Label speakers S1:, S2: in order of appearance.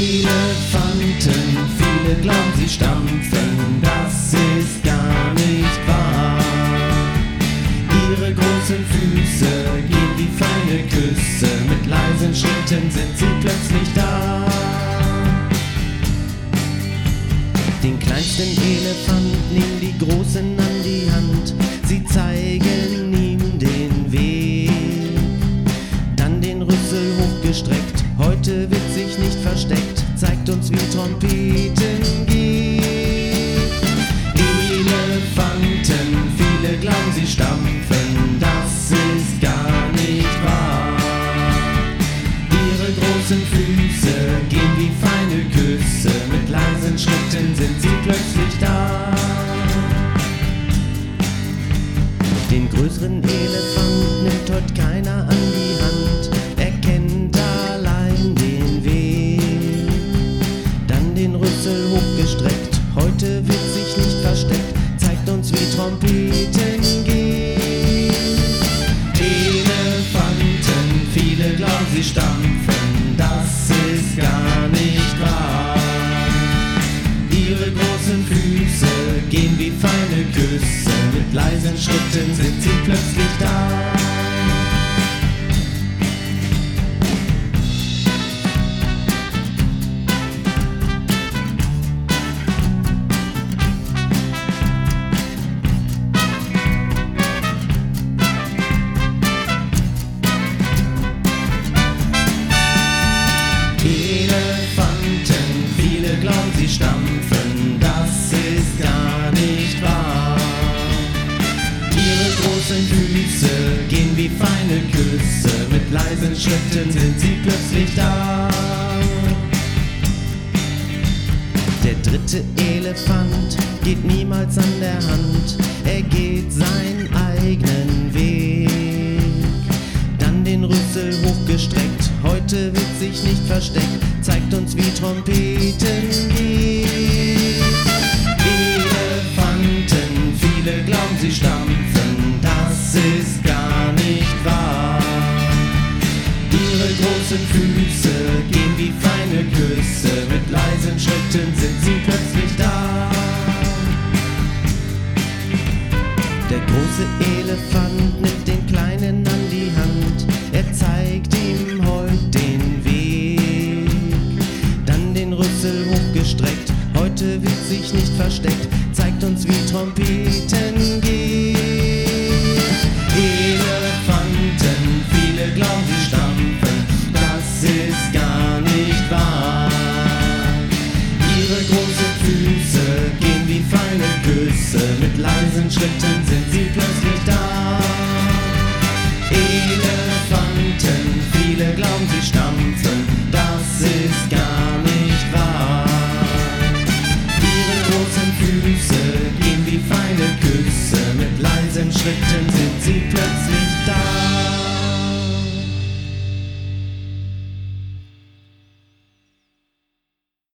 S1: Elefanten, viele glauben, sie stampfen, das ist gar nicht wahr. Ihre großen Füße gehen wie feine Küsse, mit leisen Schritten sind sie plötzlich da. Den kleinsten Elefant nehmen die Großen an die Hand, sie zeigen ihm den Weg. Dann den Rüssel hochgestreckt, heute wird sich nicht versteckt, zeigt uns, wie Trompeten geht. Elefanten, viele glauben, sie stampfen, das ist gar nicht wahr. Ihre großen Füße gehen wie feine Küsse, mit leisen Schritten sind sie plötzlich da. Den größeren Elefant nimmt heute keiner an die Hand, er kennt allein den Weg. Dann den Rüssel hochgestreckt, heute wird sich nicht versteckt, zeigt uns, wie Trompeten geht. Elefanten, viele glauben, sie stampfen, das ist gar nicht wahr. Ihre großen Füße gehen wie feine Küsse, mit leisen Schritten sind sie plötzlich da. Elefanten, viele glauben, sie stampfen, das ist gar nicht wahr. Ihre großen Füße gehen wie feine Küsse, mit leisen Schritten sind sie plötzlich da. Der dritte Elefant geht niemals an der Hand, er geht seinen eigenen Weg. Dann den Rüssel hochgestreckt, heute wird sich nicht versteckt, zeigt uns, wie Trompeten geht. Elefanten, viele glauben, sie stampfen, das ist gar nicht wahr. Ihre großen Füße gehen wie feine Küsse, mit leisen Schritten sind sie plötzlich da. Der große Elefant nimmt den Kleinen an die Hand, er zeigt ihm heute den Weg. Dann den Rüssel hochgestreckt, heute wird sich nicht versteckt, zeigt uns, wie Trompeten geht. Elefanten, viele glauben, sie stampfen, das ist gar nicht wahr. Ihre großen Füße gehen wie feine Küsse, mit leisen Schritten sind sie plötzlich da. Elefanten, viele glauben, sie stampfen, das ist gar nicht wahr. Ihre großen Füße gehen wie feine Küsse, mit leisen Schritten sind sie plötzlich